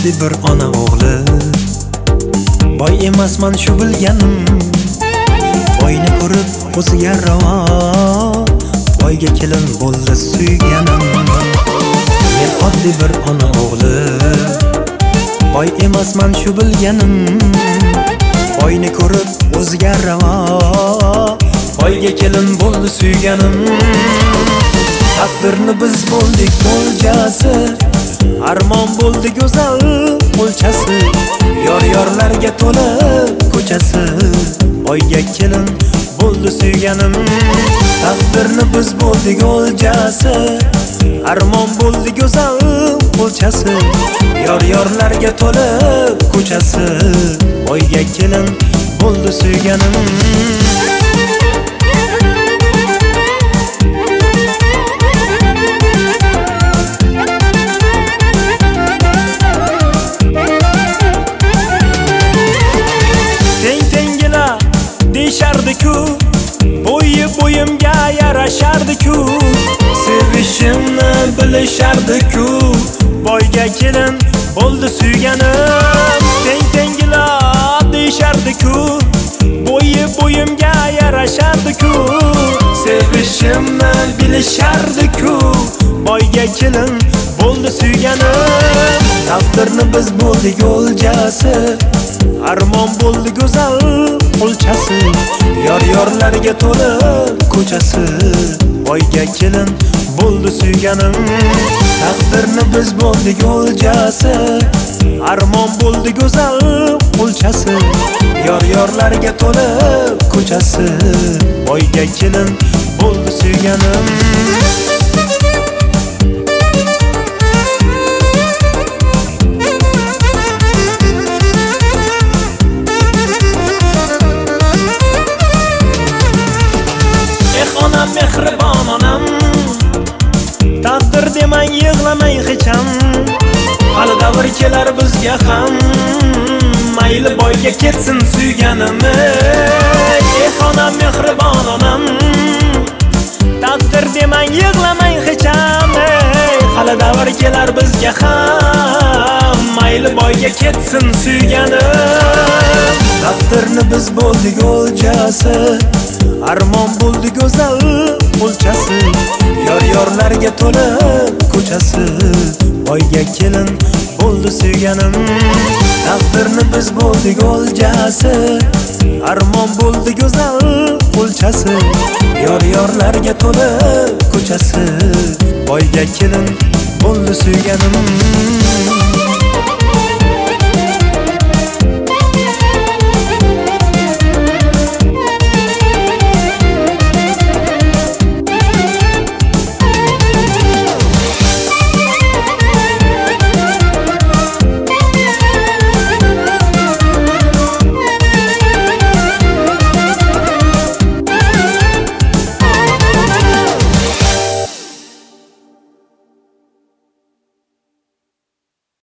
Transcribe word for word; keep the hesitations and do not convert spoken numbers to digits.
oddiy bir ona o'g'li. Boy emasman shu bilganim, boyni ko'rib o'ziga ravo, boyga kelin bo'ldi suyganim. Men oddiy bir ona o'g'li, boy emasman shu bilganim, boyni ko'rib o'ziga ravo, boyga kelin bo'ldi suyganim. Taqdirni biz bo'ldik mo'ljasi, armon bo'ldi go'zal qo'lchasi, yor-yorlarga to'la ko'chasi, boyga kelin bo'ldi suyganim. Taqdirni biz bo'ldik o'ljasi, armon bo'ldi go'zal qo'lchasi, yor-yorlarga to'la ko'chasi, boyga kelin bo'ldi suyganim. Deyishardi-ku, bo'yi bo'yimga yarashardi-ku, sevishimni bilishardi-ku, boyga kelin bo'ldi suyganim. Teng-tengilar deyishardi-ku, bo'yi bo'yimga yarashardi-ku, sevishimni bilishardi-ku, boyga kelin bo'ldi suyganim. Taqdirni biz bo'ldik o'ljasi, armon bo'ldi go'zal qo'lchasi, yor-yorlarga to'la ko'chasi, boyga kelin bo'ldi suyganim. Taqdirni biz bo'ldik o'ljasi, armon bo'ldi go'zal qo'lchasi, yor-yorlarga to'la ko'chasi, boyga kelin bo'ldi suyganim. Mehribon onam, taqdir demang yig'lamang hecham, hali davr kelar bizga ham, mayli boyga ketsin suyganim. Eh onam mehribon onam, taqdir demang yig'lamang hecham, hali davr kelar bizga ham, mayli boyga ketsin suyganim. Taqdirni biz bo'ldik o'ljasi, armon bo'ldi go'zal qo'lchasi, yor-yorlarga to'la ko'chasi, boyga kelin bo'ldi suyganim. Taqdirni biz bo'ldik o'ljasi, armon bo'ldi go'zal qo'lchasi, yor-yorlarga to'la ko'chasi, boyga kelin bo'ldi suyganim.